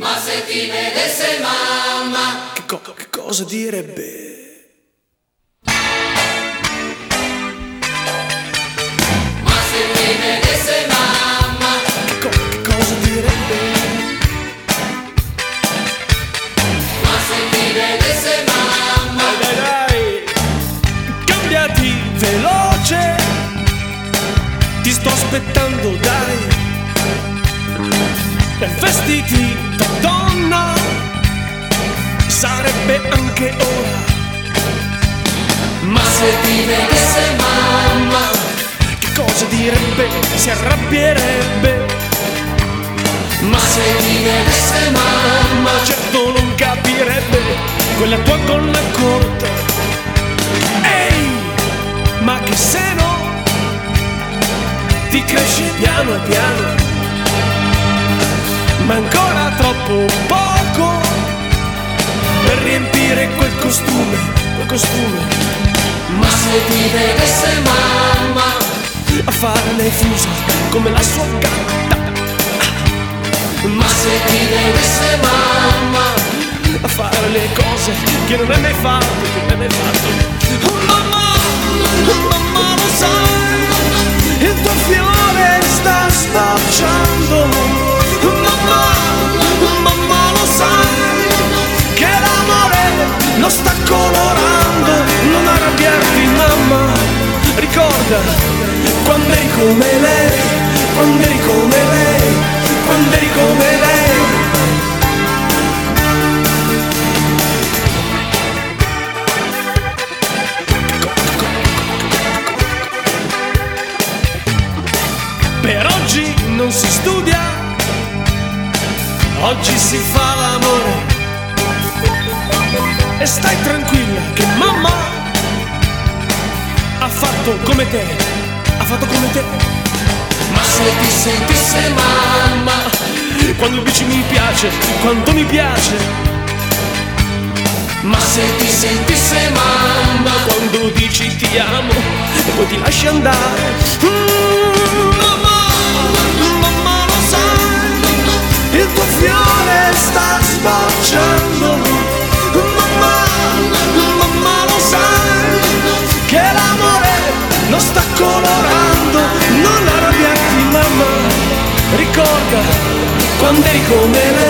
Ma se ti vedesse mamma, che cosa direbbe? Ma se ti vedesse mamma, Che cosa direbbe? ma se ti vedesse mamma, Dai, cambiati veloce, ti sto aspettando, dai. E vestiti da donna, sarebbe anche ora. ma se ti vedesse mamma, Che cosa direbbe? Si arrabbierebbe. ma se ti vedesse mamma, Ma certo non capirebbe quella tua gonna corta. Ehi, ma che seno ti cresce piano piano, ma ancora troppo poco per riempire quel costume. ma se ti vedesse mamma, A fare le fusa come la sua gatta, ma se ti vedesse mamma, a fare le cose che non hai mai fatto, Oh mamma, mamma lo sai, il tuo fiore sta sbocciando. Mamma lo sai, che l'amore lo sta colorando. Non arrabbiarti mamma, ricorda quando eri come lei, quando eri come lei, quando eri come lei. Per oggi non si studia, oggi si fa l'amore. E stai tranquilla che mamma ha fatto come te, ma se ti sentisse mamma, Quando dici mi piace, quanto mi piace, ma se ti sentisse mamma, quando dici ti amo e poi ti lasci andare. Mamma lo sai, il tuo fiore sta sbocciando. Mamma lo sai, che l'amore lo sta colorando. Non arrabbiarti mamma, ricorda quando eri come lei.